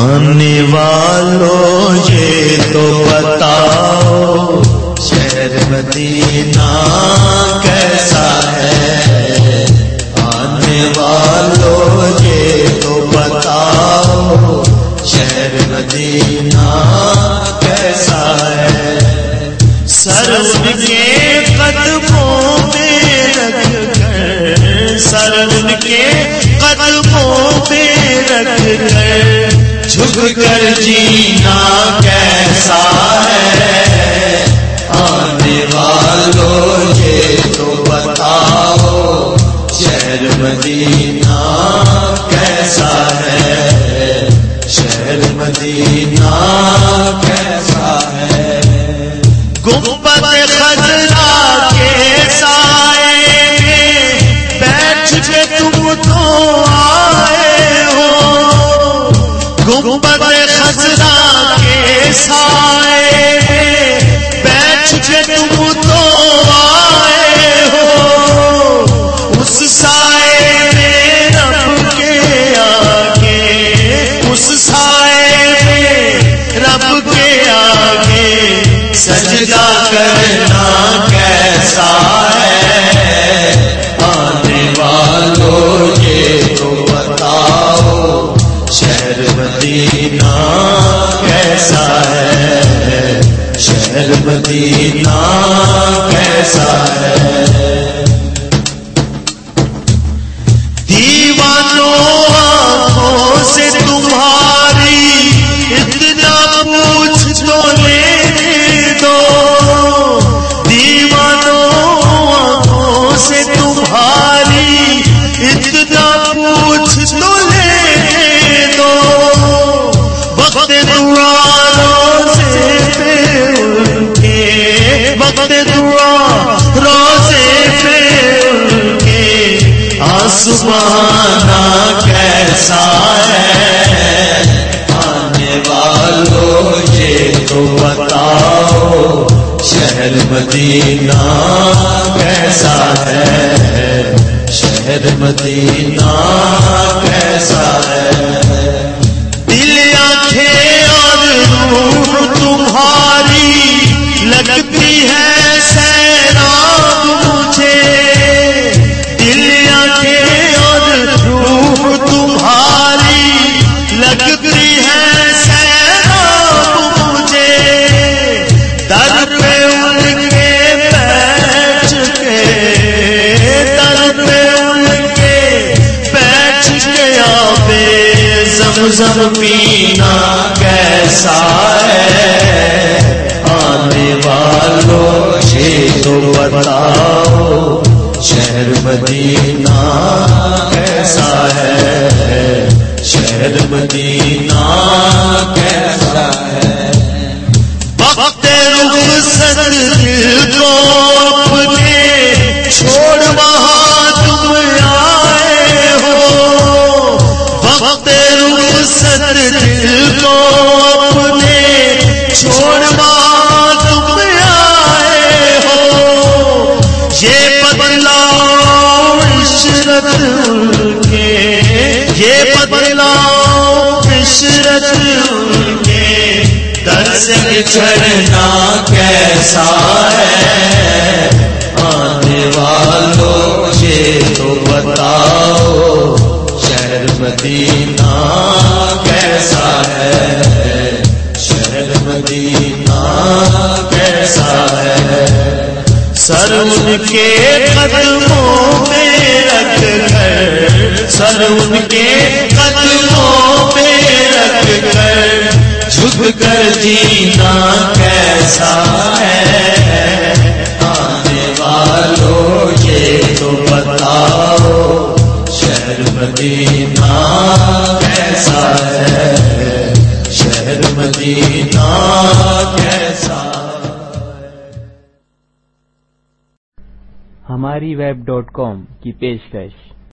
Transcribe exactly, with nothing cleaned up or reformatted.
آنے والوں یہ تو بتاؤ شہر مدینہ کیسا ہے، آنے والوں یہ تو بتاؤ شہر مدینہ کیسا ہے، سر ان کے قدموں میں رکھ کر، سر ان کے قدموں میں رکھ کر جھک کر جینا کیسا ہے، آنے والوں یہ تو بتاؤ شہر مدینہ کیسا ہے، شہر مدینہ کیسا ہے، گنبد خضرا کے سائے میں بیٹھ کے تم تو آئے ہو، گنبد خضرا کے سائے میں بیٹھ کے تم تو آئے ہو، اس سائے میں رب کے آگے، اس سائے میں رب کے آگے سجدہ کرنا کیسا ہے، آنے والوں یہ تو بتاؤ شہر مدینہ کیسا ہے، شہر مدینہ کیسا ہے، دیوانوں آنکھوں سے تمہاری اتنا پوچھ تو لینے دو، دیوانوں آنکھوں سے تمہاری اتنا پوچھ تو لینے دو، وقت دعا روزے پہ ان کے، وقت دعا روزے پہ ان کے آسمانہ کیسا ہے، آنے والوں یہ تو بتاؤ شہر مدینہ کیسا ہے، شہر مدینہ کیسا ہے، دل آنکھیں اور روح تمہاری لگتی ہے سیراب مجھے، دل آنکھیں اور روح تمہاری لگتی ہے سیراب مجھے، در پہ ان کے بیٹھ کے، در پہ ان کے بیٹھ کے آبے زمزم پینا کیسا ہے، آنے والوں یہ تو بتاؤ شہر مدینہ کیسا ہے، شہر مدینہ کیسا ہے، وقت رخصت دل کو اپنے چھوڑ وہاں تم آئے ہو، وقت رخصت دل کو اپنے چھوڑ وہاں تم آئے ہو، یہ بدلاؤ عشرت ان کے، یہ بدلاؤ عشرت ان کے در سے بچھڑنا کیسا ہے، آنے والوں یہ تو بتاؤ شہر مدینہ کیسا ہے، شہر مدینہ کیسا ہے، سر ان کے قدموں میں رکھ کر، سر ان کے قدموں میں رکھ کر جھک کر جینا کیسا ہے، آنے والوں یہ تو بتاؤ شہر مدینہ کیسا ہے، شہر مدینہ کیسا ہے، ہماری ویب ڈاٹ کام کی پیشکش